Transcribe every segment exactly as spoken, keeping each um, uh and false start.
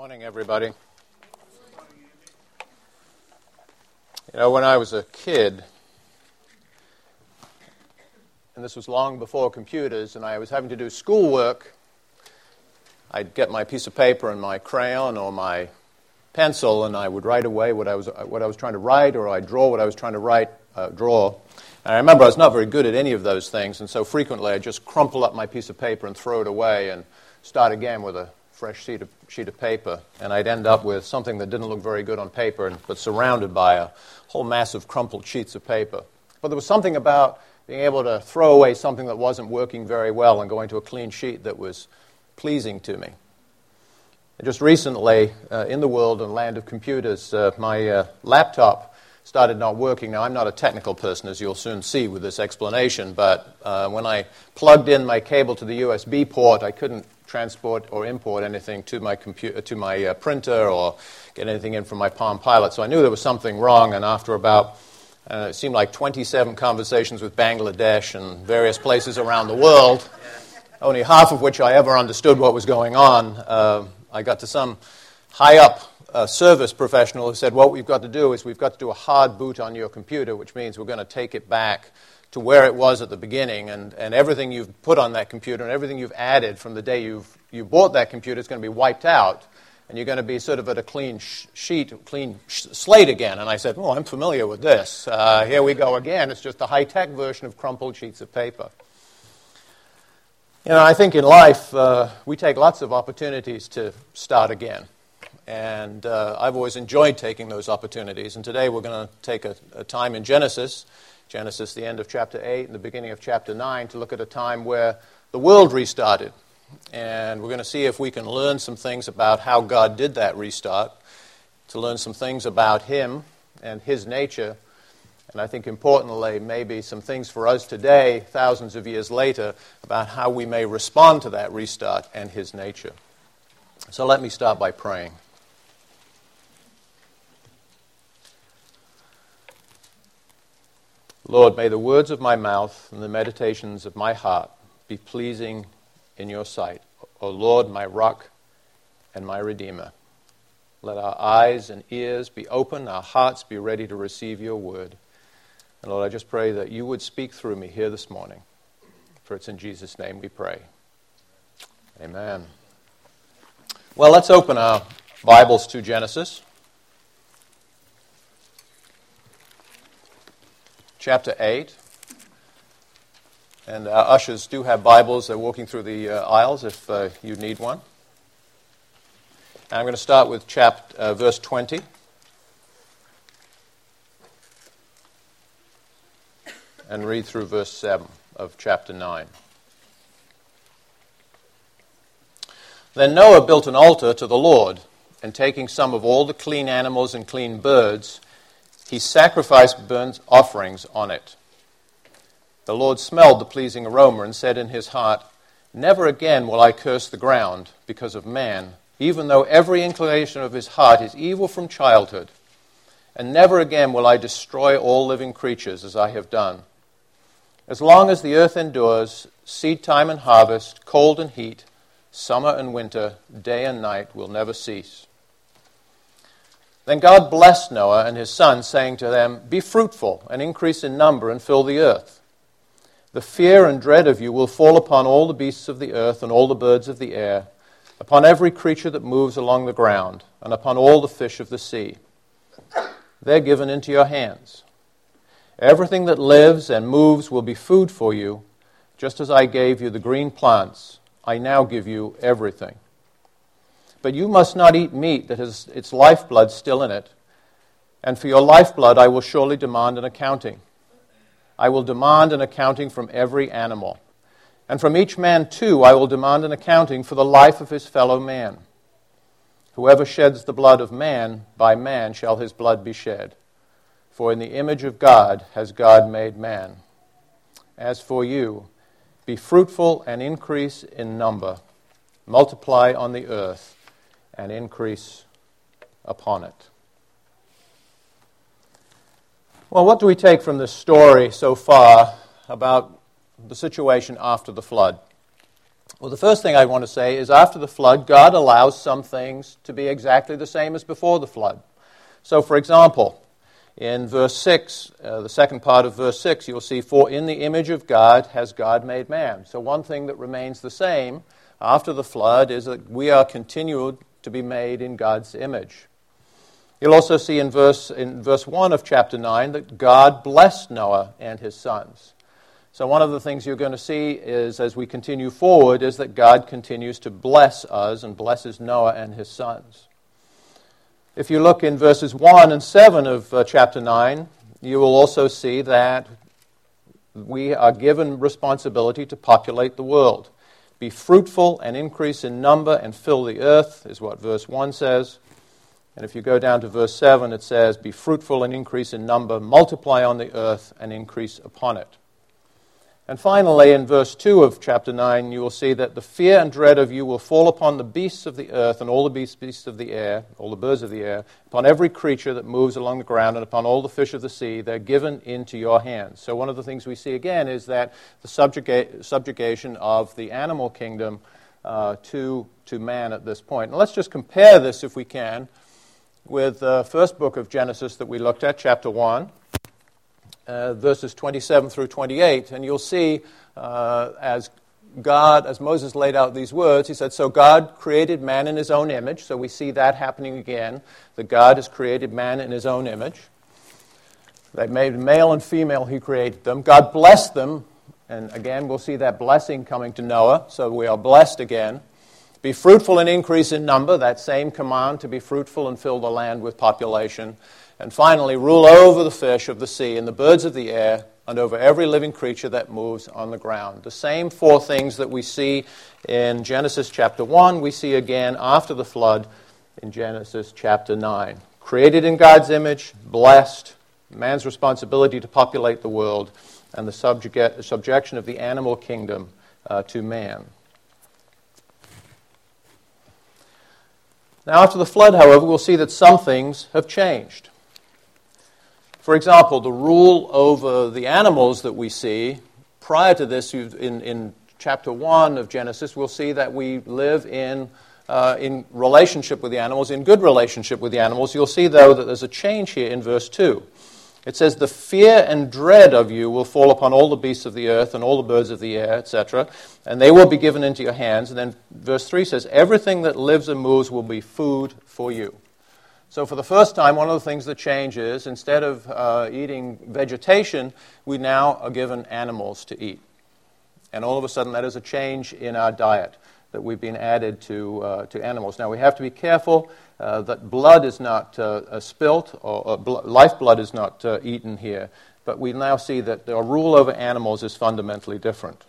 Morning, everybody. You know, when I was a kid, and this was long before computers, and I was having to do schoolwork, I'd get my piece of paper and my crayon or my pencil, and I would write away what I was what I was trying to write, or I'd draw what I was trying to write, uh, draw. And I remember I was not very good at any of those things, and so frequently I'd just crumple up my piece of paper and throw it away and start again with a fresh sheet of, sheet of paper, and I'd end up with something that didn't look very good on paper, but surrounded by a whole mass of crumpled sheets of paper. But there was something about being able to throw away something that wasn't working very well and going to a clean sheet that was pleasing to me. And just recently, uh, in the world and land of computers, uh, my uh, laptop started not working. Now, I'm not a technical person, as you'll soon see with this explanation, but uh, when I plugged in my cable to the U S B port, I couldn't transport or import anything to my computer, to my uh, printer, or get anything in from my Palm Pilot. So I knew there was something wrong, and after about, uh, it seemed like twenty-seven conversations with Bangladesh and various places around the world, only half of which I ever understood what was going on, uh, I got to some high-up uh, service professional who said, what we've got to do is we've got to do a hard boot on your computer, which means we're going to take it back to where it was at the beginning, and, and everything you've put on that computer and everything you've added from the day you've you bought that computer is going to be wiped out, and you're going to be sort of at a clean sh- sheet, clean sh- slate again. And I said, oh, I'm familiar with this. Uh, here we go again. It's just a high-tech version of crumpled sheets of paper. You know, I think in life uh, we take lots of opportunities to start again. And uh, I've always enjoyed taking those opportunities. And today we're going to take a, a time in Genesis, Genesis, the end of chapter eight and the beginning of chapter nine, to look at a time where the world restarted. And we're going to see if we can learn some things about how God did that restart, to learn some things about Him and His nature, and I think importantly, maybe some things for us today, thousands of years later, about how we may respond to that restart and His nature. So let me start by praying. Lord, may the words of my mouth and the meditations of my heart be pleasing in your sight. O Lord, my rock and my redeemer. Let our eyes and ears be open, our hearts be ready to receive your word. And Lord, I just pray that you would speak through me here this morning. For it's in Jesus' name we pray. Amen. Well, let's open our Bibles to Genesis. Chapter eight, and our ushers do have Bibles. They're walking through the uh, aisles if uh, you need one. And I'm going to start with chapter, uh, verse twenty. And read through verse seven of chapter nine. Then Noah built an altar to the Lord, and taking some of all the clean animals and clean birds, he sacrificed burnt offerings on it. The Lord smelled the pleasing aroma and said in his heart, never again will I curse the ground because of man, even though every inclination of his heart is evil from childhood. And never again will I destroy all living creatures as I have done. As long as the earth endures, seed time and harvest, cold and heat, summer and winter, day and night will never cease. Then God blessed Noah and his sons, saying to them, be fruitful and increase in number and fill the earth. The fear and dread of you will fall upon all the beasts of the earth and all the birds of the air, upon every creature that moves along the ground, and upon all the fish of the sea. They're given into your hands. Everything that lives and moves will be food for you, just as I gave you the green plants. I now give you everything. But you must not eat meat that has its lifeblood still in it, and for your lifeblood I will surely demand an accounting. I will demand an accounting from every animal, and from each man too I will demand an accounting for the life of his fellow man. Whoever sheds the blood of man, by man shall his blood be shed. For in the image of God has God made man. As for you, be fruitful and increase in number, multiply on the earth, and increase upon it. Well, what do we take from this story so far about the situation after the flood? Well, the first thing I want to say is after the flood, God allows some things to be exactly the same as before the flood. So, for example, in verse six, uh, the second part of verse six, you'll see, "For in the image of God has God made man." So one thing that remains the same after the flood is that we are continued to be made in God's image. You'll also see in verse, in verse one of chapter nine that God blessed Noah and his sons. So one of the things you're going to see is, as we continue forward, is that God continues to bless us and blesses Noah and his sons. If you look in verses one and seven of uh, chapter nine, you will also see that we are given responsibility to populate the world. Be fruitful and increase in number and fill the earth, is what verse one says. And if you go down to verse seven, it says, "Be fruitful and increase in number, multiply on the earth and increase upon it." And finally, in verse two of chapter nine, you will see that the fear and dread of you will fall upon the beasts of the earth and all the beasts, beasts of the air, all the birds of the air, upon every creature that moves along the ground and upon all the fish of the sea. They're given into your hands. So one of the things we see again is that the subjuga- subjugation of the animal kingdom uh, to, to man at this point. And let's just compare this, if we can, with the first book of Genesis that we looked at, chapter one. Uh, verses twenty-seven through twenty-eight, and you'll see uh, as God, as Moses laid out these words, he said, "So God created man in his own image." So we see that happening again, that God has created man in his own image. They made male and female, he created them. God blessed them, and again we'll see that blessing coming to Noah, so we are blessed again. "Be fruitful and increase in number," that same command to be fruitful and fill the land with population. And finally, "Rule over the fish of the sea and the birds of the air and over every living creature that moves on the ground." The same four things that we see in Genesis chapter one, we see again after the flood in Genesis chapter nine. Created in God's image, blessed, man's responsibility to populate the world, and the subject, subjection of the animal kingdom uh, to man. Now, after the flood, however, we'll see that some things have changed. For example, the rule over the animals that we see, prior to this, in, in chapter one of Genesis, we'll see that we live in, uh, in relationship with the animals, in good relationship with the animals. You'll see, though, that there's a change here in verse two. It says, "The fear and dread of you will fall upon all the beasts of the earth and all the birds of the air," et cetera, "and they will be given into your hands." And then verse three says, "Everything that lives and moves will be food for you." So for the first time, one of the things that changes, instead of uh, eating vegetation, we now are given animals to eat. And all of a sudden, that is a change in our diet, that we've been added to, uh, to animals. Now, we have to be careful uh, that blood is not uh, spilt, or uh, bl- lifeblood is not uh, eaten here. But we now see that the rule over animals is fundamentally different.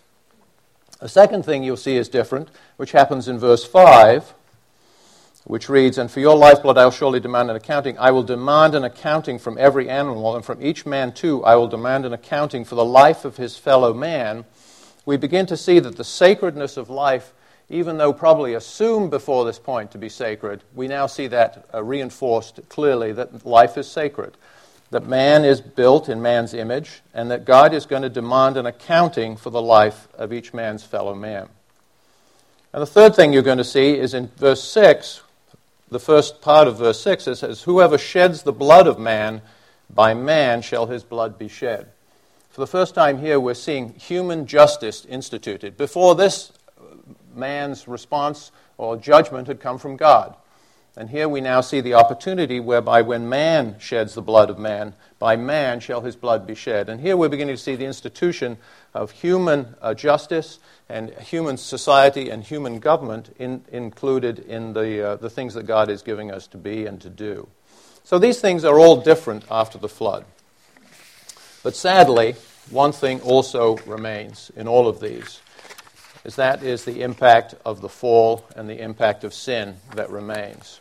A second thing you'll see is different, which happens in verse five, which reads, "And for your lifeblood I will surely demand an accounting. I will demand an accounting from every animal, and from each man too I will demand an accounting for the life of his fellow man." We begin to see that the sacredness of life, even though probably assumed before this point to be sacred, we now see that uh, reinforced clearly, that life is sacred, that man is built in man's image, and that God is going to demand an accounting for the life of each man's fellow man. And the third thing you're going to see is in verse six. The first part of verse six, it says, "Whoever sheds the blood of man, by man shall his blood be shed." For the first time here, we're seeing human justice instituted. Before this, man's response or judgment had come from God. And here we now see the opportunity whereby when man sheds the blood of man, by man shall his blood be shed. And here we're beginning to see the institution of human uh, justice and human society and human government in, included in the, uh, the things that God is giving us to be and to do. So these things are all different after the flood. But sadly, one thing also remains in all of these, is that is the impact of the fall and the impact of sin that remains.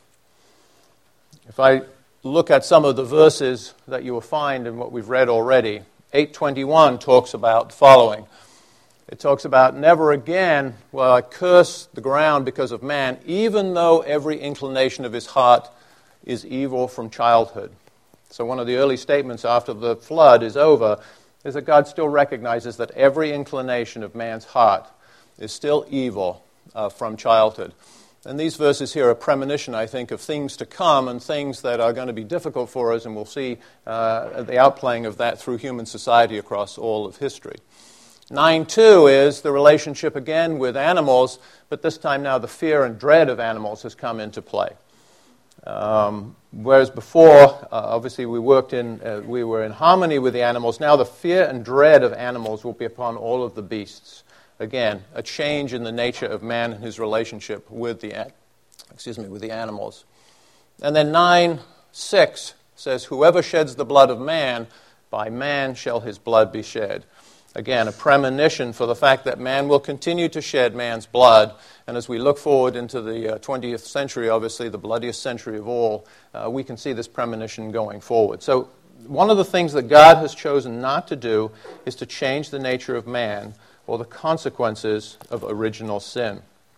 If I look at some of the verses that you will find in what we've read already, eight twenty-one talks about the following. It talks about, "Never again will I curse the ground because of man, even though every inclination of his heart is evil from childhood." So one of the early statements after the flood is over is that God still recognizes that every inclination of man's heart is still evil uh, from childhood. And these verses here are a premonition, I think, of things to come and things that are going to be difficult for us, and we'll see uh, the outplaying of that through human society across all of history. nine two is the relationship again with animals, but this time now the fear and dread of animals has come into play. Um, whereas before, uh, obviously we worked in, uh, we were in harmony with the animals. Now the fear and dread of animals will be upon all of the beasts. Again, a change in the nature of man and his relationship with the, excuse me, with the animals. And then nine six says, "Whoever sheds the blood of man, by man shall his blood be shed." Again, a premonition for the fact that man will continue to shed man's blood. And as we look forward into the uh, twentieth century, obviously the bloodiest century of all, uh, we can see this premonition going forward. So one of the things that God has chosen not to do is to change the nature of man or the consequences of original sin.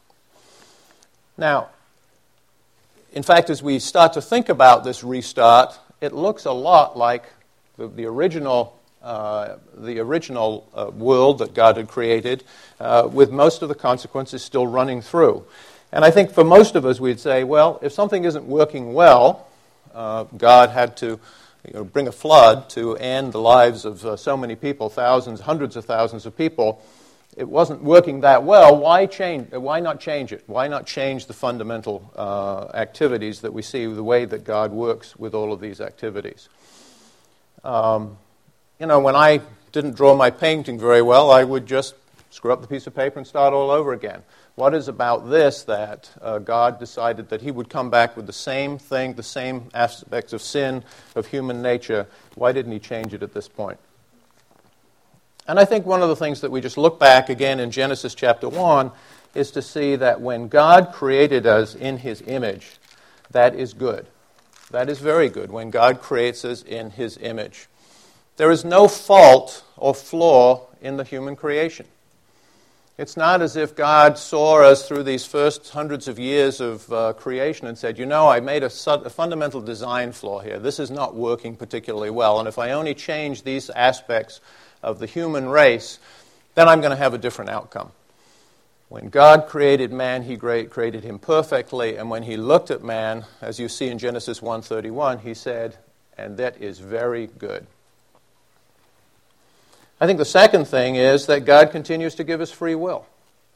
Now, in fact, as we start to think about this restart, it looks a lot like the, the original Uh, the original uh, world that God had created, uh, with most of the consequences still running through. And I think for most of us we'd say, well, if something isn't working well, uh, God had to you know, bring a flood to end the lives of uh, so many people, thousands, hundreds of thousands of people. It wasn't working that well. Why change? Why not change it? Why not change the fundamental uh, activities that we see, the way that God works with all of these activities? Um, You know, when I didn't draw my painting very well, I would just screw up the piece of paper and start all over again. What is about this that uh, God decided that he would come back with the same thing, the same aspects of sin, of human nature? Why didn't he change it at this point? And I think one of the things that we just look back again in Genesis chapter one is to see that when God created us in his image, that is good. That is very good, when God creates us in his image. There is no fault or flaw in the human creation. It's not as if God saw us through these first hundreds of years of uh, creation and said, you know, I made a, su- a fundamental design flaw here. This is not working particularly well, and if I only change these aspects of the human race, then I'm going to have a different outcome. When God created man, he created him perfectly, and when he looked at man, as you see in Genesis one thirty-one, he said, and that is very good. I think the second thing is that God continues to give us free will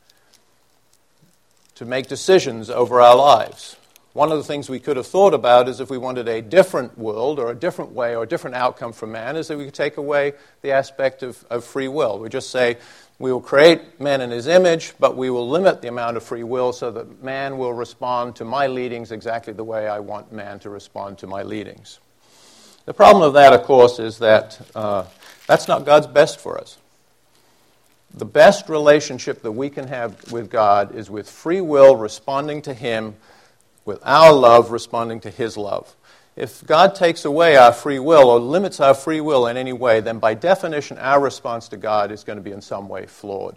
to make decisions over our lives. One of the things we could have thought about is if we wanted a different world or a different way or a different outcome for man is that we could take away the aspect of, of free will. We just say we will create man in his image, but we will limit the amount of free will so that man will respond to my leadings exactly the way I want man to respond to my leadings. The problem of that, of course, is that uh, that's not God's best for us. The best relationship that we can have with God is with free will responding to him, with our love responding to his love. If God takes away our free will or limits our free will in any way, then by definition our response to God is going to be in some way flawed.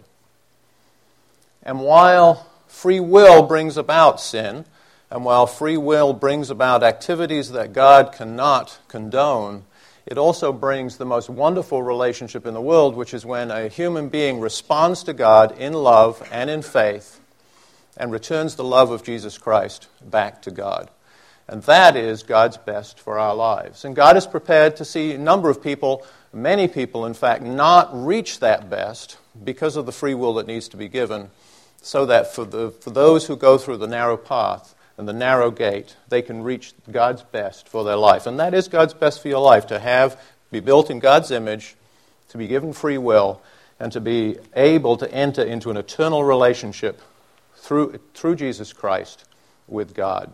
And while free will brings about sin, and while free will brings about activities that God cannot condone, it also brings the most wonderful relationship in the world, which is when a human being responds to God in love and in faith and returns the love of Jesus Christ back to God. And that is God's best for our lives. And God is prepared to see a number of people, many people in fact, not reach that best because of the free will that needs to be given, so that for the for those who go through the narrow path and the narrow gate, they can reach God's best for their life. And that is God's best for your life, to have, be built in God's image, to be given free will, and to be able to enter into an eternal relationship through through Jesus Christ with God.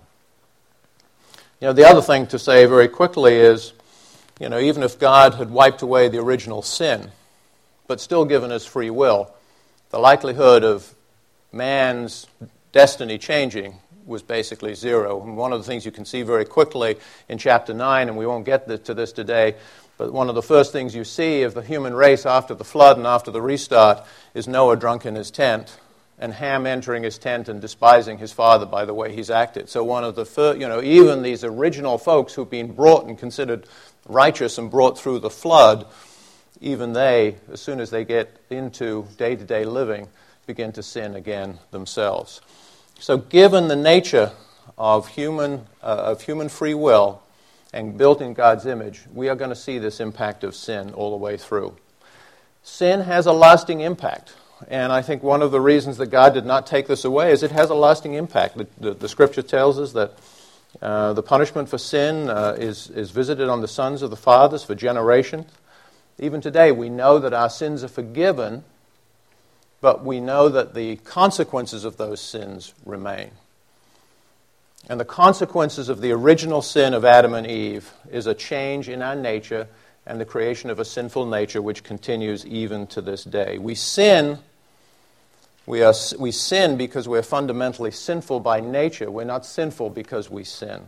You know, the other thing to say very quickly is, you know, even if God had wiped away the original sin, but still given us free will, the likelihood of man's destiny changing was basically zero. And one of the things you can see very quickly in chapter nine, and we won't get to this today, but one of the first things you see of the human race after the flood and after the restart is Noah drunk in his tent, and Ham entering his tent and despising his father by the way he's acted. So one of the first, you know, even these original folks who've been brought and considered righteous and brought through the flood, even they, as soon as they get into day-to-day living, begin to sin again themselves. So given the nature of human, uh, of human free will and built in God's image, we are going to see this impact of sin all the way through. Sin has a lasting impact. And I think one of the reasons that God did not take this away is it has a lasting impact. The, the, the Scripture tells us that uh, the punishment for sin uh, is, is visited on the sons of the fathers for generations. Even today, we know that our sins are forgiven, but we know that the consequences of those sins remain. And the consequences of the original sin of Adam and Eve is a change in our nature and the creation of a sinful nature which continues even to this day. We sin, we, are, we sin because we're fundamentally sinful by nature. We're not sinful because we sin.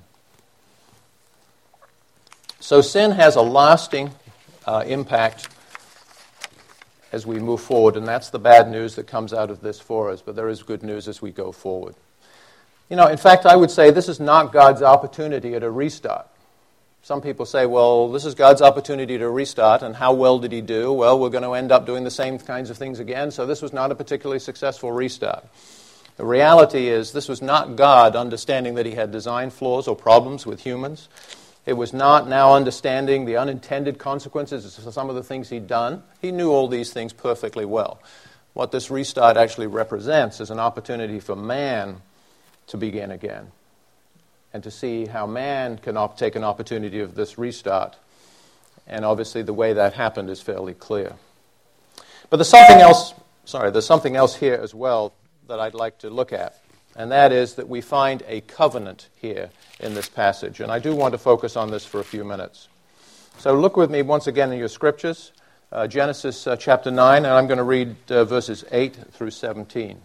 So sin has a lasting uh, impact as we move forward, and that's the bad news that comes out of this for us, but there is good news as we go forward. You know, in fact, I would say this is not God's opportunity at a restart. Some people say, well, this is God's opportunity to restart, and how well did he do? Well, we're going to end up doing the same kinds of things again, so this was not a particularly successful restart. The reality is this was not God understanding that he had design flaws or problems with humans. It was not now understanding the unintended consequences of some of the things he'd done. He knew all these things perfectly well. What this restart actually represents is an opportunity for man to begin again and to see how man can op- take an opportunity of this restart. And obviously the way that happened is fairly clear. But there's something else, sorry, there's something else here as well that I'd like to look at. And that is that we find a covenant here in this passage. And I do want to focus on this for a few minutes. So look with me once again in your scriptures, uh, Genesis uh, chapter nine, and I'm going to read uh, verses eight through seventeen.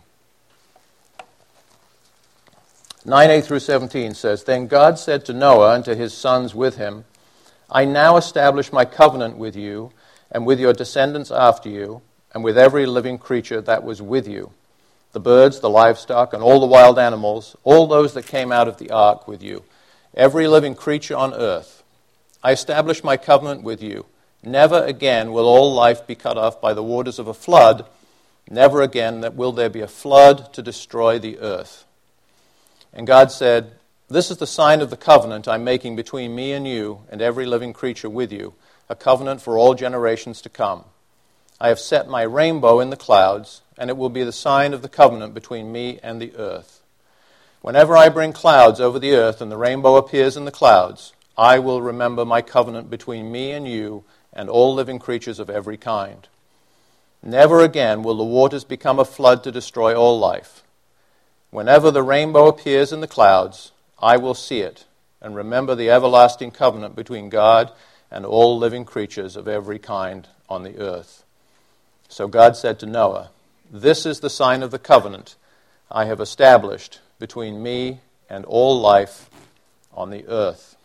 nine, eight through seventeen says, Then God said to Noah and to his sons with him, I now establish my covenant with you and with your descendants after you and with every living creature that was with you, the birds, the livestock, and all the wild animals, all those that came out of the ark with you, every living creature on earth. I establish my covenant with you. Never again will all life be cut off by the waters of a flood. Never again will there be a flood to destroy the earth. And God said, This is the sign of the covenant I'm making between me and you and every living creature with you, a covenant for all generations to come. I have set my rainbow in the clouds, and it will be the sign of the covenant between me and the earth. Whenever I bring clouds over the earth and the rainbow appears in the clouds, I will remember my covenant between me and you and all living creatures of every kind. Never again will the waters become a flood to destroy all life. Whenever the rainbow appears in the clouds, I will see it and remember the everlasting covenant between God and all living creatures of every kind on the earth. So God said to Noah, This is the sign of the covenant I have established between me and all life on the earth.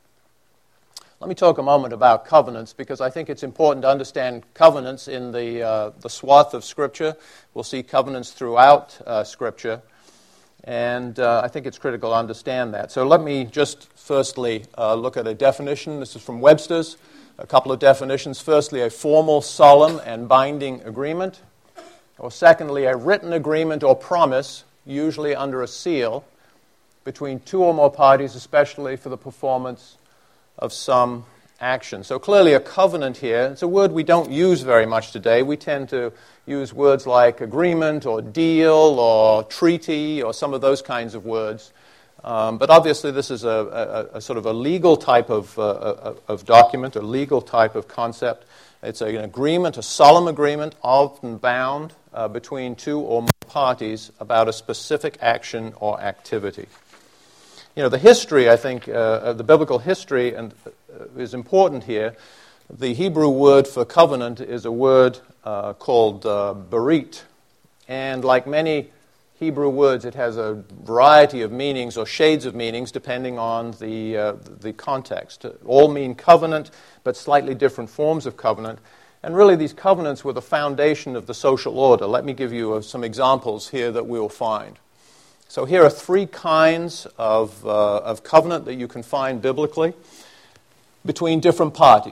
Let me talk a moment about covenants, because I think it's important to understand covenants in the, uh, the swath of Scripture. We'll see covenants throughout uh, Scripture. And uh, I think it's critical to understand that. So let me just firstly uh, look at a definition. This is from Webster's. A couple of definitions. Firstly, a formal, solemn, and binding agreement. Or secondly, a written agreement or promise, usually under a seal, between two or more parties, especially for the performance of some action. So clearly a covenant here, it's a word we don't use very much today. We tend to use words like agreement or deal or treaty or some of those kinds of words. Um, but obviously this is a, a, a sort of a legal type of, uh, of document, a legal type of concept. It's an agreement, a solemn agreement, often bound uh, between two or more parties about a specific action or activity. You know, the history, I think, uh, the biblical history and, uh, is important here. The Hebrew word for covenant is a word uh, called uh, berit. And like many Hebrew words, it has a variety of meanings or shades of meanings depending on the, uh, the context. All mean covenant, but slightly different forms of covenant. And really these covenants were the foundation of the social order. Let me give you uh, some examples here that we'll find. So here are three kinds of, uh, of covenant that you can find biblically between different parties.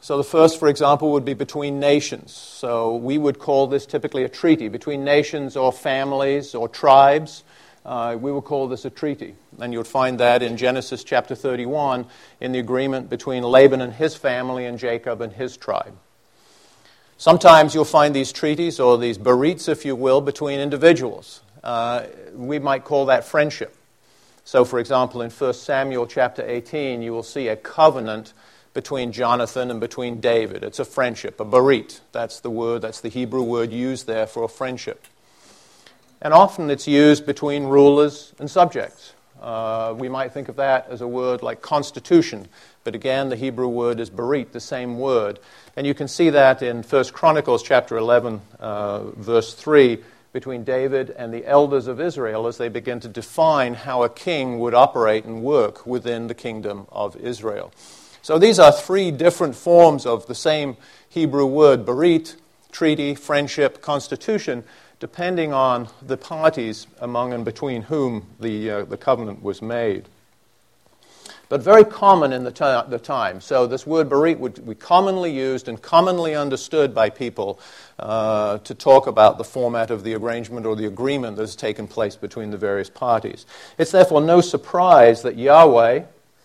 So the first, for example, would be between nations. So we would call this typically a treaty. Between nations or families or tribes, uh, we would call this a treaty. And you'll find that in Genesis chapter thirty-one in the agreement between Laban and his family and Jacob and his tribe. Sometimes you'll find these treaties, or these bereits, if you will, between individuals. Uh, we might call that friendship. So, for example, in First Samuel chapter eighteen, you will see a covenant between Jonathan and between David. It's a friendship, a berit. That's the word, that's the Hebrew word used there for a friendship. And often it's used between rulers and subjects. Uh, we might think of that as a word like constitution, but again, the Hebrew word is berit, the same word. And you can see that in First Chronicles chapter eleven, uh, verse three, between David and the elders of Israel as they begin to define how a king would operate and work within the kingdom of Israel. So these are three different forms of the same Hebrew word, berit, treaty, friendship, constitution, depending on the parties among and between whom the, uh, the covenant was made. But very common in the, t- the time. So this word berit would be commonly used and commonly understood by people uh, to talk about the format of the arrangement or the agreement that has taken place between the various parties. It's therefore no surprise that Yahweh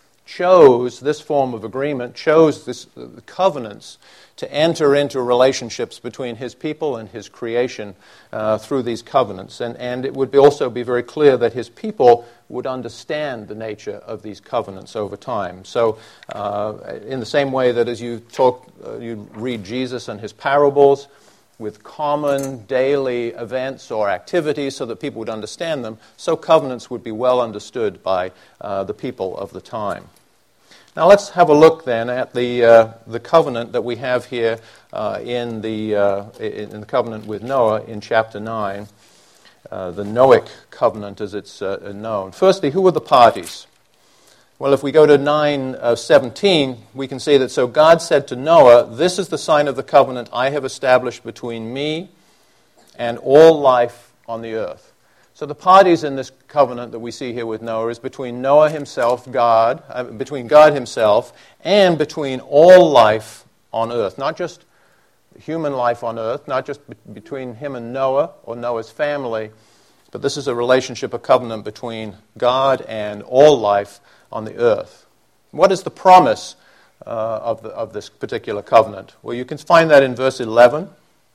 chose this form of agreement, chose this uh, covenants to enter into relationships between his people and his creation uh, through these covenants. And, and it would be also be very clear that his people would understand the nature of these covenants over time. So uh, in the same way that as you talk, uh, you read Jesus and his parables with common daily events or activities so that people would understand them, so covenants would be well understood by uh, the people of the time. Now let's have a look then at the uh, the covenant that we have here uh, in the uh, in the covenant with Noah in chapter nine, uh, the Noahic covenant as it's uh, known. Firstly, who are the parties? Well, if we go to nine seventeen, we can see that so God said to Noah, "This is the sign of the covenant I have established between me and all life on the earth." So the parties in this covenant that we see here with Noah is between Noah himself, God, uh, between God himself, and between all life on earth. Not just human life on earth, not just be- between him and Noah or Noah's family, but this is a relationship, a covenant between God and all life on the earth. What is the promise uh, of, the, of this particular covenant? Well, you can find that in verse eleven.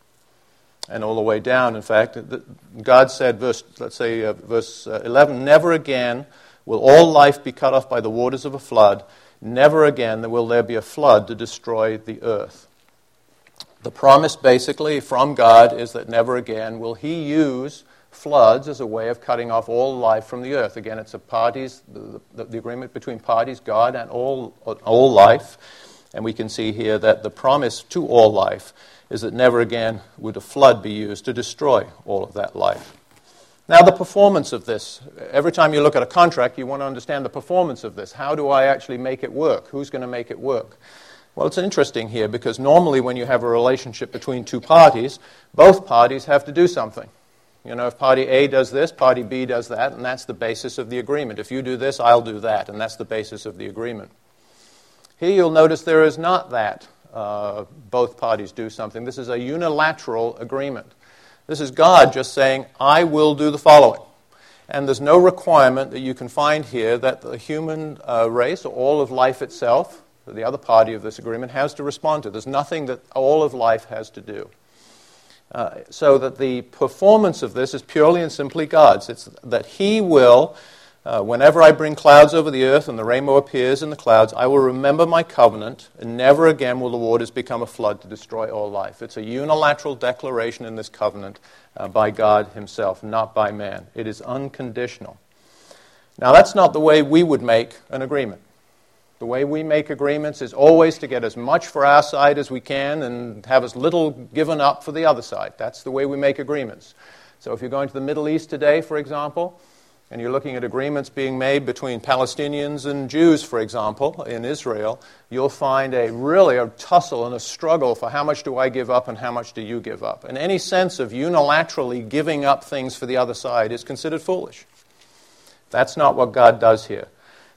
And all the way down, in fact, God said, verse, let's say uh, verse eleven, "Never again will all life be cut off by the waters of a flood. Never again will there be a flood to destroy the earth." The promise, basically, from God is that never again will he use floods as a way of cutting off all life from the earth. Again, it's a parties, the, the, the agreement between parties, God and all, all life. And we can see here that the promise to all life is that never again would a flood be used to destroy all of that life. Now, the performance of this. Every time you look at a contract, you want to understand the performance of this. How do I actually make it work? Who's going to make it work? Well, it's interesting here because normally when you have a relationship between two parties, both parties have to do something. You know, if party A does this, party B does that, and that's the basis of the agreement. If you do this, I'll do that, and that's the basis of the agreement. Here you'll notice there is not that. Uh, both parties do something. This is a unilateral agreement. This is God just saying, I will do the following. And there's no requirement that you can find here that the human uh, race or all of life itself, the other party of this agreement, has to respond to. There's nothing that all of life has to do. Uh, so that the performance of this is purely and simply God's. It's that he will... Uh, whenever I bring clouds over the earth and the rainbow appears in the clouds, I will remember my covenant, and never again will the waters become a flood to destroy all life. It's a unilateral declaration in this covenant uh, by God himself, not by man. It is unconditional. Now, that's not the way we would make an agreement. The way we make agreements is always to get as much for our side as we can and have as little given up for the other side. That's the way we make agreements. So if you're going to the Middle East today, for example, and you're looking at agreements being made between Palestinians and Jews, for example, in Israel, you'll find a really a tussle and a struggle for how much do I give up and how much do you give up. And any sense of unilaterally giving up things for the other side is considered foolish. That's not what God does here.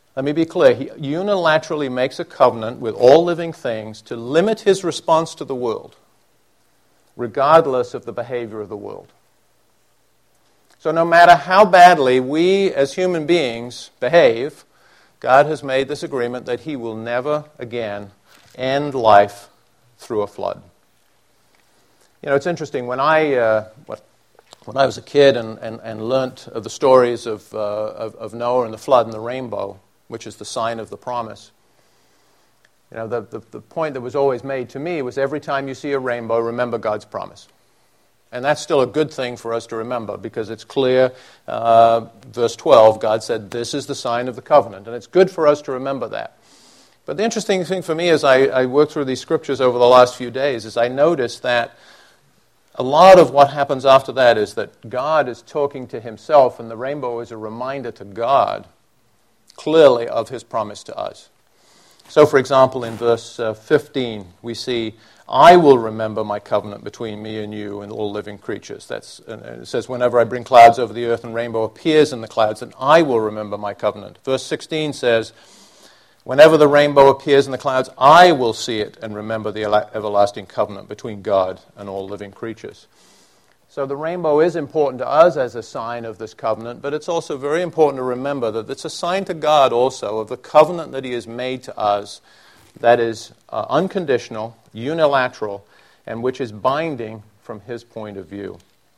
Let me be clear. He unilaterally makes a covenant with all living things to limit his response to the world, regardless of the behavior of the world. So no matter how badly we as human beings behave, God has made this agreement that he will never again end life through a flood. You know, it's interesting. When I uh, when I was a kid and, and, and learnt of the stories of, uh, of, of Noah and the flood and the rainbow, which is the sign of the promise, you know, the, the, the point that was always made to me was every time you see a rainbow, remember God's promise. And that's still a good thing for us to remember because it's clear, uh, verse twelve, God said, this is the sign of the covenant. And it's good for us to remember that. But the interesting thing for me as I, I worked through these scriptures over the last few days is I noticed that a lot of what happens after that is that God is talking to himself, and the rainbow is a reminder to God, clearly, of his promise to us. So, for example, in verse uh, fifteen, we see, I will remember my covenant between me and you and all living creatures. That's, uh, it says, whenever I bring clouds over the earth and rainbow appears in the clouds, then I will remember my covenant. Verse sixteen says, whenever the rainbow appears in the clouds, I will see it and remember the everlasting covenant between God and all living creatures. So the rainbow is important to us as a sign of this covenant, but it's also very important to remember that it's a sign to God also of the covenant that he has made to us that is uh, unconditional, unilateral, and which is binding from his point of view.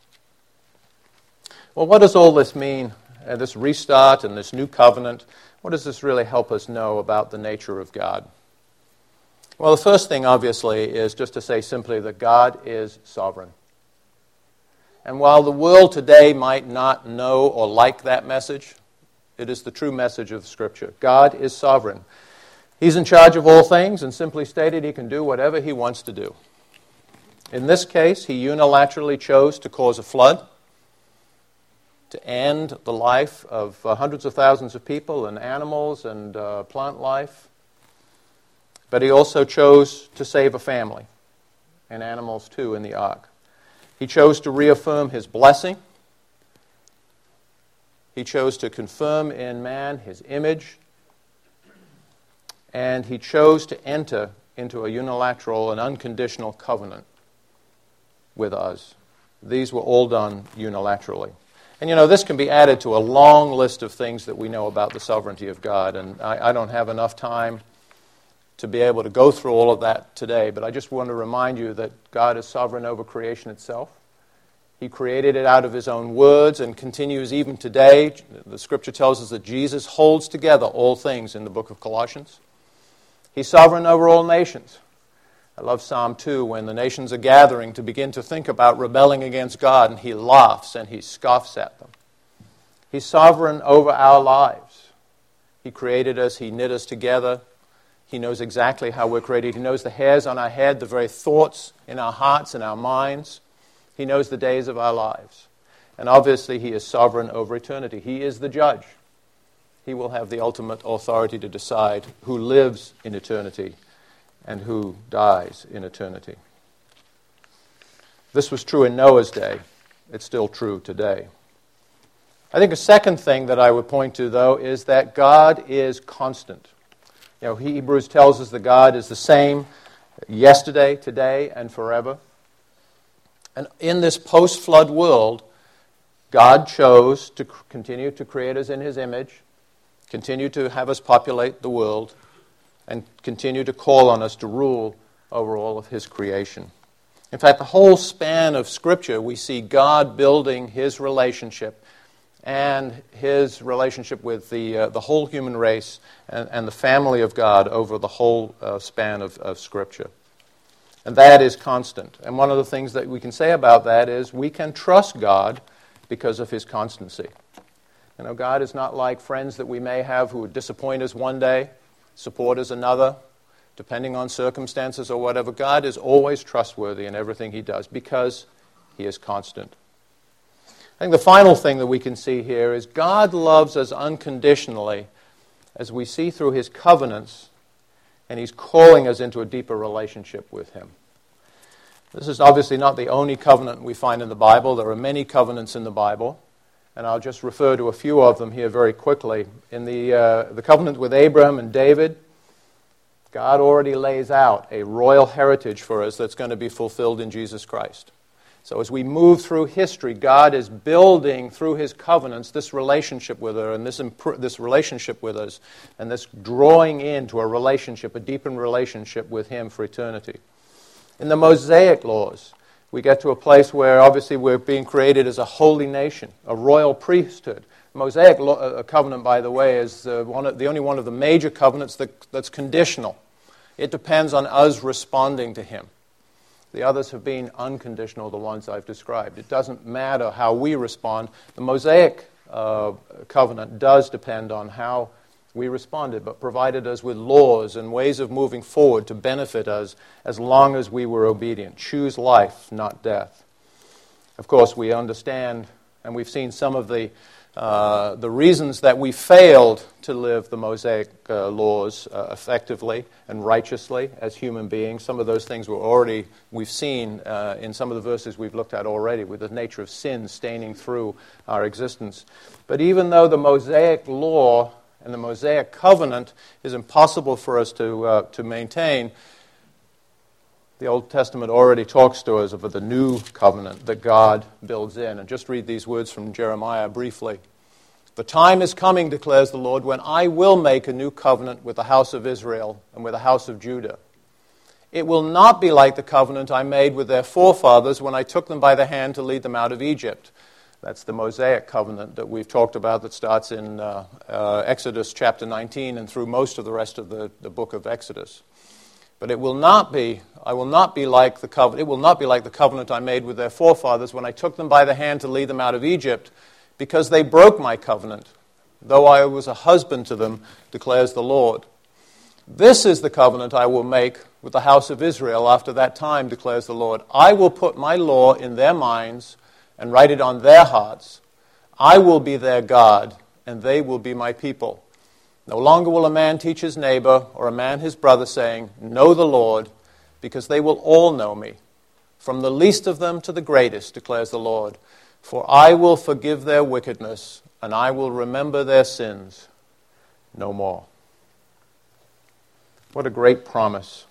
Well, what does all this mean, uh, this restart and this new covenant? What does this really help us know about the nature of God? Well, the first thing, obviously, is just to say simply that God is sovereign. And while the world today might not know or like that message, it is the true message of Scripture. God is sovereign. He's in charge of all things, and simply stated, he can do whatever he wants to do. In this case, he unilaterally chose to cause a flood, to end the life of uh, hundreds of thousands of people and animals and uh, plant life. But he also chose to save a family, and animals too, in the ark. He chose to reaffirm his blessing. He chose to confirm in man his image. And he chose to enter into a unilateral and unconditional covenant with us. These were all done unilaterally. And you know, this can be added to a long list of things that we know about the sovereignty of God. And I, I don't have enough time to be able to go through all of that today, but I just want to remind you that God is sovereign over creation itself. He created it out of his own words and continues even today. The Scripture tells us that Jesus holds together all things in the book of Colossians. He's sovereign over all nations. I love Psalm two when the nations are gathering to begin to think about rebelling against God, and he laughs and he scoffs at them. He's sovereign over our lives. He created us. He knit us together. He knows exactly how we're created. He knows the hairs on our head, the very thoughts in our hearts and our minds. He knows the days of our lives. And obviously, he is sovereign over eternity. He is the judge. He will have the ultimate authority to decide who lives in eternity and who dies in eternity. This was true in Noah's day. It's still true today. I think a second thing that I would point to, though, is that God is constant. You know, Hebrews tells us that God is the same yesterday, today, and forever. And in this post-flood world, God chose to continue to create us in his image, continue to have us populate the world, and continue to call on us to rule over all of his creation. In fact, the whole span of Scripture, we see God building his relationship and his relationship with the uh, the whole human race and, and the family of God over the whole uh, span of, of Scripture. And that is constant. And one of the things that we can say about that is we can trust God because of his constancy. You know, God is not like friends that we may have who would disappoint us one day, support us another, depending on circumstances or whatever. God is always trustworthy in everything he does because he is constant. I think the final thing that we can see here is God loves us unconditionally as we see through his covenants, and he's calling us into a deeper relationship with him. This is obviously not the only covenant we find in the Bible. There are many covenants in the Bible. and I'll just refer to a few of them here very quickly. In the, uh, the covenant with Abraham and David, God already lays out a royal heritage for us that's going to be fulfilled in Jesus Christ. So as we move through history, God is building through His covenants this relationship with her and this imp- this relationship with us, and this drawing into a relationship, a deepened relationship with Him for eternity. In the Mosaic laws, we get to a place where obviously we're being created as a holy nation, a royal priesthood. Mosaic law, uh, covenant, by the way, is uh, one of, the only one of the major covenants that, that's conditional. It depends on us responding to Him. The others have been unconditional, the ones I've described. It doesn't matter how we respond. The Mosaic uh, covenant does depend on how we responded, but provided us with laws and ways of moving forward to benefit us as long as we were obedient. Choose life, not death. Of course, we understand, and we've seen some of the Uh, the reasons that we failed to live the Mosaic uh, laws uh, effectively and righteously as human beings. Some of those things were already, we've seen uh, in some of the verses we've looked at already, with the nature of sin staining through our existence. But even though the Mosaic law and the Mosaic covenant is impossible for us to uh, to maintain, the Old Testament already talks to us of the new covenant that God builds in. And just read these words from Jeremiah briefly. The time is coming, declares the Lord, when I will make a new covenant with the house of Israel and with the house of Judah. It will not be like the covenant I made with their forefathers when I took them by the hand to lead them out of Egypt. That's the Mosaic covenant that we've talked about that starts in uh, uh, Exodus chapter nineteen and through most of the rest of the, the book of Exodus. But it will not be, I will not be like the covenant, it will not be like the covenant I made with their forefathers when I took them by the hand to lead them out of Egypt, because they broke my covenant, though I was a husband to them, declares the Lord. This is the covenant I will make with the house of Israel after that time, declares the Lord. I will put my law in their minds and write it on their hearts. I will be their God, and they will be my people. No longer will a man teach his neighbor or a man his brother, saying, know the Lord, because they will all know me, from the least of them to the greatest, declares the Lord. For I will forgive their wickedness, and I will remember their sins no more. What a great promise.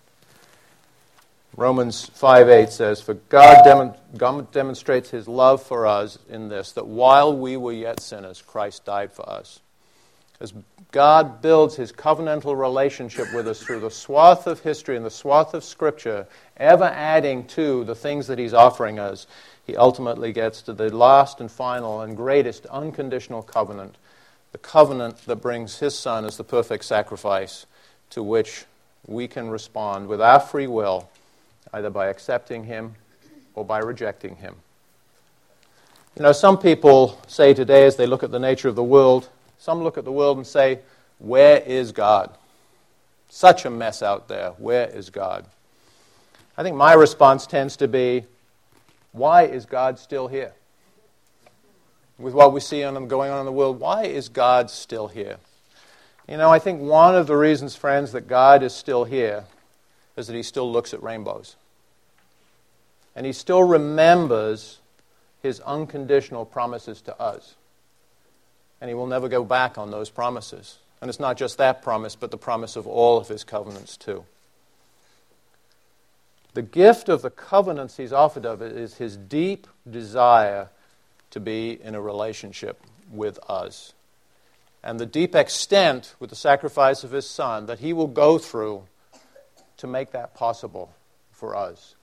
Romans five eight says, For God, dem- God demonstrates His love for us in this, that while we were yet sinners, Christ died for us. As God builds His covenantal relationship with us through the swath of history and the swath of Scripture, ever adding to the things that He's offering us, He ultimately gets to the last and final and greatest unconditional covenant, the covenant that brings His Son as the perfect sacrifice, to which we can respond with our free will, either by accepting Him or by rejecting Him. You know, some people say today, as they look at the nature of the world, some look at the world and say, where is God? Such a mess out there. Where is God? I think my response tends to be, why is God still here? With what we see on, going on in the world, why is God still here? You know, I think one of the reasons, friends, that God is still here is that He still looks at rainbows. And He still remembers His unconditional promises to us. And He will never go back on those promises. And it's not just that promise, but the promise of all of His covenants too. The gift of the covenants He's offered of it is His deep desire to be in a relationship with us. And the deep extent with the sacrifice of His Son that He will go through to make that possible for us.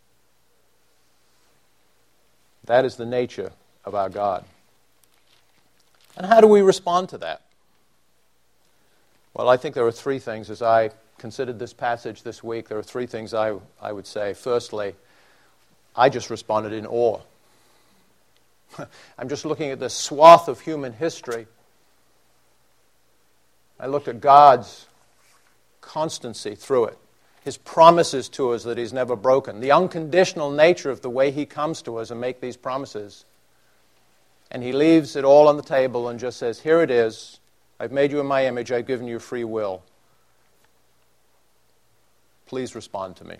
That is the nature of our God. And how do we respond to that? Well, I think there are three things. As I considered this passage this week, there are three things I, I would say. Firstly, I just responded in awe. I'm just looking at this swath of human history. I looked at God's constancy through it, His promises to us that He's never broken, the unconditional nature of the way He comes to us and makes these promises. And He leaves it all on the table and just says, here it is. I've made you in my image. I've given you free will. Please respond to me.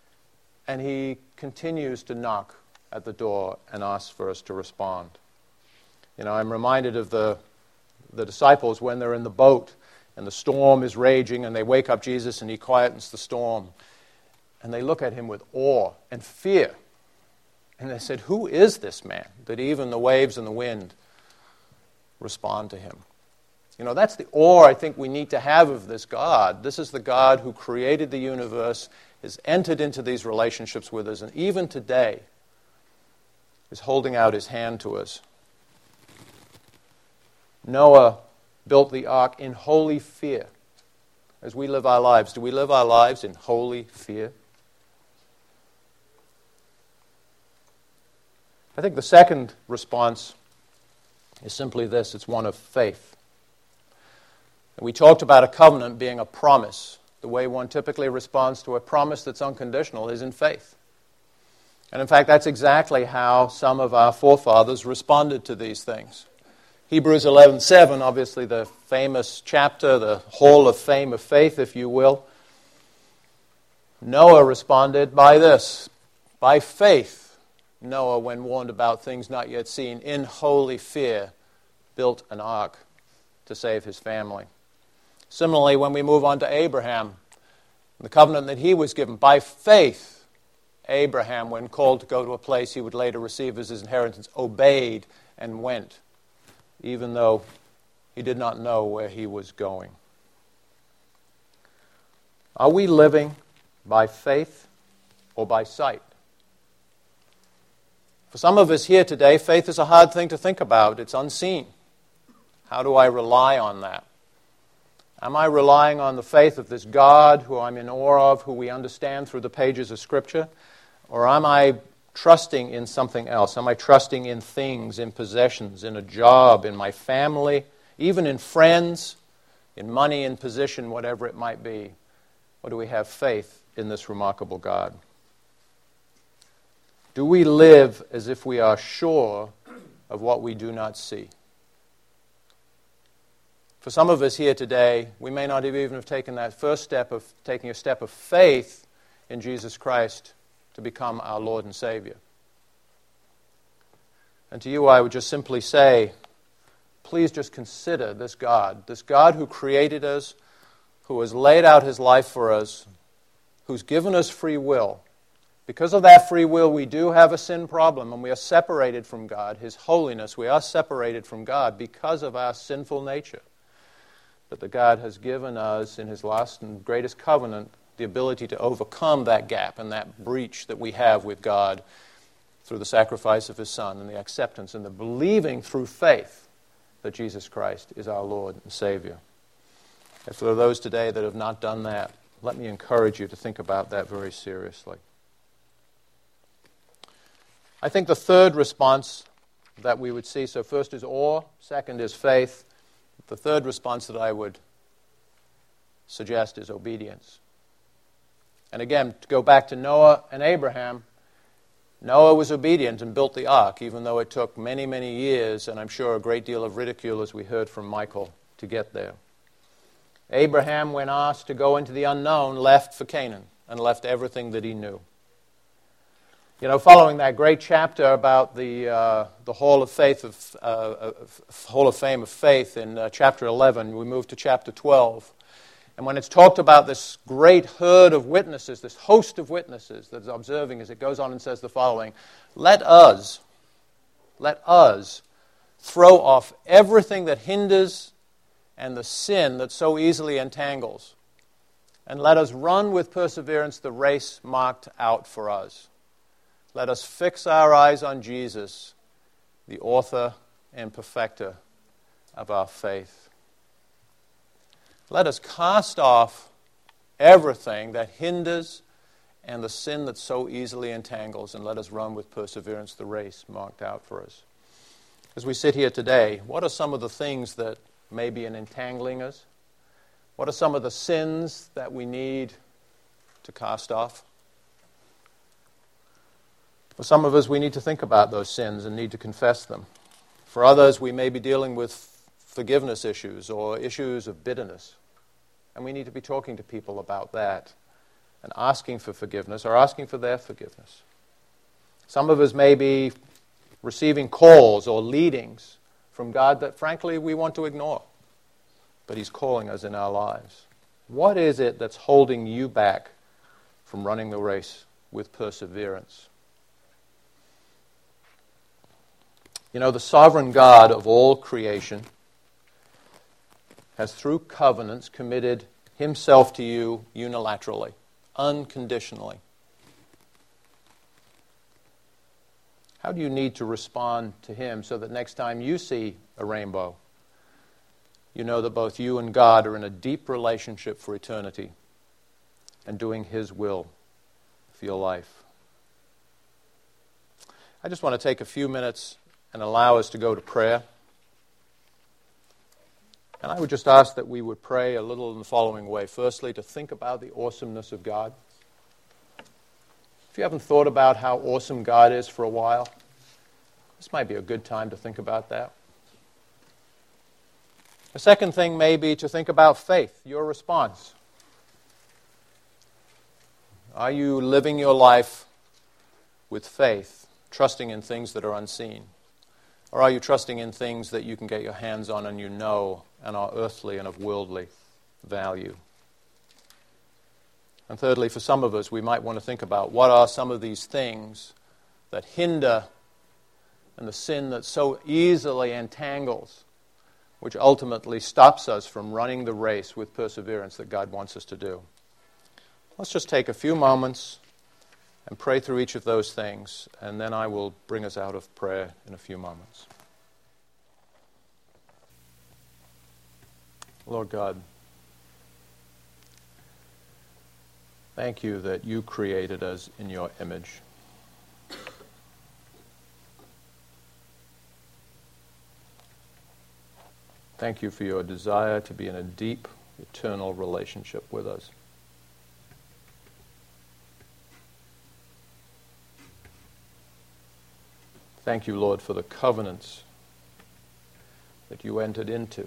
And He continues to knock at the door and ask for us to respond. You know, I'm reminded of the, the disciples when they're in the boat and the storm is raging and they wake up Jesus and he quietens the storm. And they look at him with awe and fear. And they said, who is this man that even the waves and the wind respond to him? You know, that's the awe I think we need to have of this God. This is the God who created the universe, has entered into these relationships with us, and even today is holding out his hand to us. Noah built the ark in holy fear. As we live our lives, do we live our lives in holy fear? I think the second response is simply this. It's one of faith. And we talked about a covenant being a promise. The way one typically responds to a promise that's unconditional is in faith. And in fact, that's exactly how some of our forefathers responded to these things. Hebrews eleven seven, obviously the famous chapter, the hall of fame of faith, if you will. Noah responded by this, by faith. Noah, when warned about things not yet seen, in holy fear, built an ark to save his family. Similarly, when we move on to Abraham, the covenant that he was given, by faith, Abraham, when called to go to a place he would later receive as his inheritance, obeyed and went, even though he did not know where he was going. Are we living by faith or by sight? For some of us here today, faith is a hard thing to think about. It's unseen. How do I rely on that? Am I relying on the faith of this God who I'm in awe of, who we understand through the pages of Scripture? Or am I trusting in something else? Am I trusting in things, in possessions, in a job, in my family, even in friends, in money, in position, whatever it might be? Or do we have faith in this remarkable God? Do we live as if we are sure of what we do not see? For some of us here today, we may not have even have taken that first step of taking a step of faith in Jesus Christ to become our Lord and Savior. And to you, I would just simply say, please just consider this God, this God who created us, who has laid out his life for us, who's given us free will. Because of that free will, we do have a sin problem, and we are separated from God, his holiness. We are separated from God because of our sinful nature. But that God has given us in his last and greatest covenant the ability to overcome that gap and that breach that we have with God through the sacrifice of his Son and the acceptance and the believing through faith that Jesus Christ is our Lord and Savior. And for those today that have not done that, let me encourage you to think about that very seriously. I think the third response that we would see, so first is awe, second is faith. The third response that I would suggest is obedience. And again, to go back to Noah and Abraham, Noah was obedient and built the ark, even though it took many, many years, and I'm sure a great deal of ridicule, as we heard from Michael, to get there. Abraham, when asked to go into the unknown, left for Canaan and left everything that he knew. You know, following that great chapter about the uh, the Hall of Faith of uh, Hall of Fame of Faith in uh, chapter eleven, we move to chapter twelve, and when it's talked about this great herd of witnesses, this host of witnesses that's observing, as it goes on and says the following: "Let us, let us throw off everything that hinders and the sin that so easily entangles, and let us run with perseverance the race marked out for us. Let us fix our eyes on Jesus, the author and perfecter of our faith. Let us cast off everything that hinders and the sin that so easily entangles, and let us run with perseverance the race marked out for us." As we sit here today, what are some of the things that may be entangling us? What are some of the sins that we need to cast off? For some of us, we need to think about those sins and need to confess them. For others, we may be dealing with forgiveness issues or issues of bitterness. And we need to be talking to people about that and asking for forgiveness or asking for their forgiveness. Some of us may be receiving calls or leadings from God that, frankly, we want to ignore. But He's calling us in our lives. What is it that's holding you back from running the race with perseverance? You know, the sovereign God of all creation has, through covenants, committed Himself to you unilaterally, unconditionally. How do you need to respond to Him so that next time you see a rainbow, you know that both you and God are in a deep relationship for eternity and doing His will for your life? I just want to take a few minutes and allow us to go to prayer. And I would just ask that we would pray a little in the following way. Firstly, to think about the awesomeness of God. If you haven't thought about how awesome God is for a while, this might be a good time to think about that. The second thing may be to think about faith, your response. Are you living your life with faith, trusting in things that are unseen? Or are you trusting in things that you can get your hands on and you know and are earthly and of worldly value? And thirdly, for some of us, we might want to think about what are some of these things that hinder and the sin that so easily entangles, which ultimately stops us from running the race with perseverance that God wants us to do. Let's just take a few moments and pray through each of those things, and then I will bring us out of prayer in a few moments. Lord God, thank you that you created us in your image. Thank you for your desire to be in a deep, eternal relationship with us. Thank you, Lord, for the covenants that you entered into.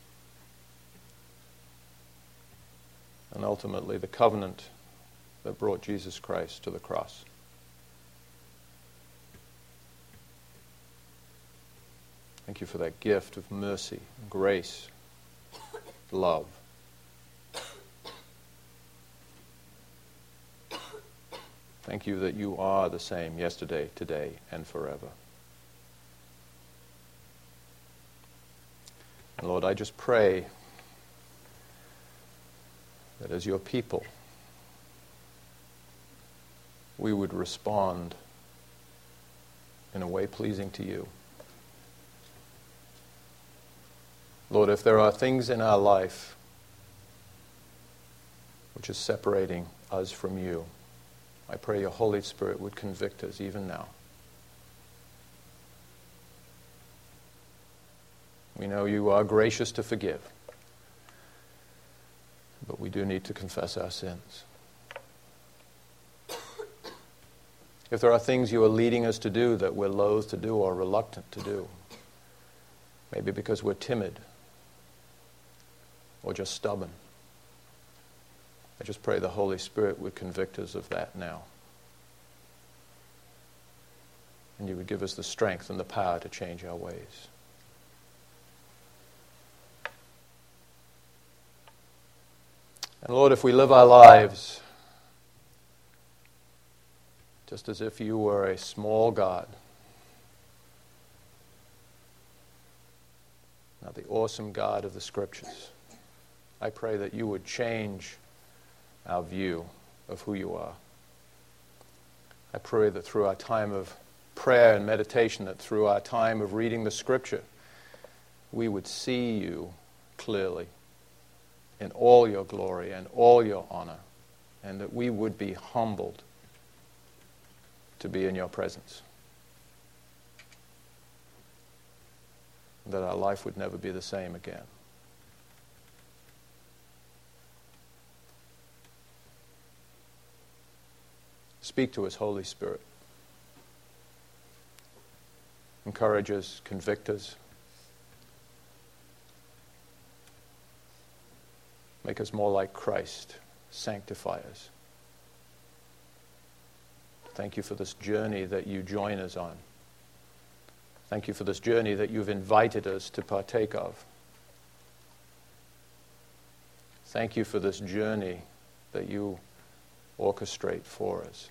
And ultimately, the covenant that brought Jesus Christ to the cross. Thank you for that gift of mercy, grace, love. Thank you that you are the same yesterday, today, and forever. And Lord, I just pray that as your people, we would respond in a way pleasing to you. Lord, if there are things in our life which is separating us from you, I pray your Holy Spirit would convict us even now. We know you are gracious to forgive, but we do need to confess our sins. If there are things you are leading us to do that we're loath to do or reluctant to do, maybe because we're timid or just stubborn, I just pray the Holy Spirit would convict us of that now. And you would give us the strength and the power to change our ways. And Lord, if we live our lives just as if you were a small God, not the awesome God of the Scriptures, I pray that you would change our view of who you are. I pray that through our time of prayer and meditation, that through our time of reading the Scripture, we would see you clearly in all your glory and all your honor, and that we would be humbled to be in your presence. That our life would never be the same again. Speak to us, Holy Spirit. Encourage us, convict us. Make us more like Christ. Sanctify us. Thank you for this journey that you join us on Thank you for this journey that you've invited us to partake of. Thank you for this journey that you orchestrate for us.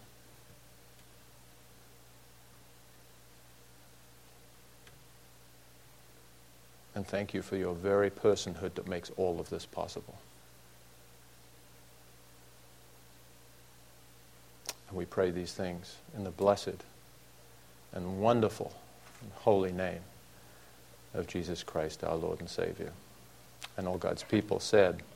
And thank you for your very personhood that makes all of this possible. And we pray these things in the blessed and wonderful and holy name of Jesus Christ, our Lord and Savior. And all God's people said,